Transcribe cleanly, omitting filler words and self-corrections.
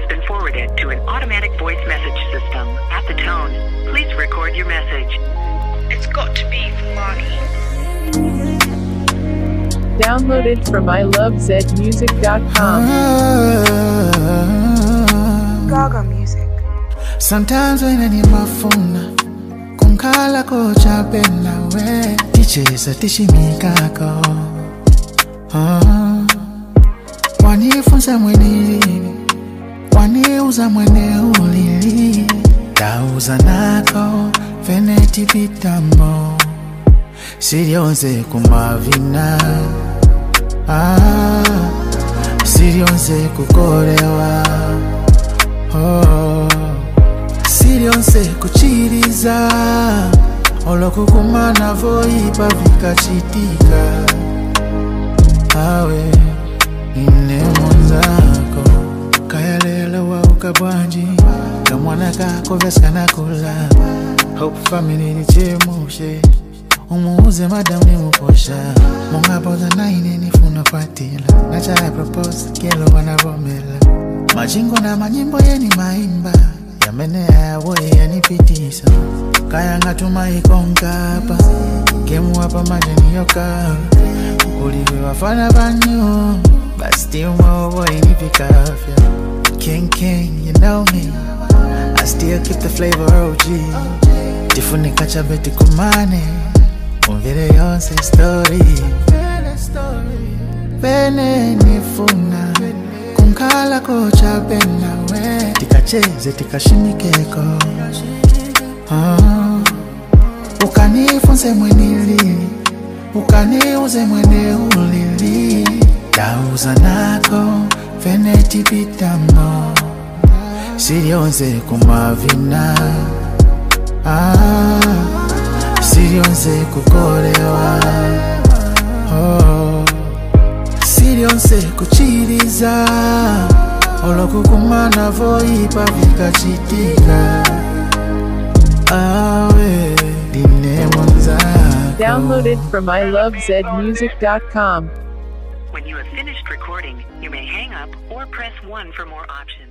been forwarded to an automatic voice message system. At the tone, please record your message. It's got to be for Marnie. Downloaded from ilovezmusic.com. Gaga Music. Sometimes when I need my phone, kunkala ko chapena we ticheza tishimikako. Wanifunza mwenili, waniuza mwene ulili, tauza nako veneti pitambo, sirionze kumavina, sirionze kukorewa, sirionze kuchiriza, olokukumana voipa vikachitika. Awe ine mwanzako kayalele wa ukabwanji kamwana kako veskana kula hope family ni chemushe umuuze madam ni muposha monga boda naine nifuna patila nacha propose kelo wanavomela majingo na manyimbo yeni maimba yamene yawoye yanipitisa kaya ngatuma ikonkapa kemu hapa majeni yoka uliwe wafana banyo but still more boy nipikafya king you know me I still keep the flavor OG tifunika chabeti kumane umvire yonse story bene nifuna kunkala ko chabena we tikacheze tikashimikeko ukanifunze mwenili ukaniuze mwene ulili tauza nako veneti pitamo sirionze kumavina sirionze kukorewa sirionze kuchiriza olokukumana voipa vikachitika. Awe dine mwanzako. Downloaded from ilovezmusic.com. When you have finished recording, you may hang up or press 1 for more options.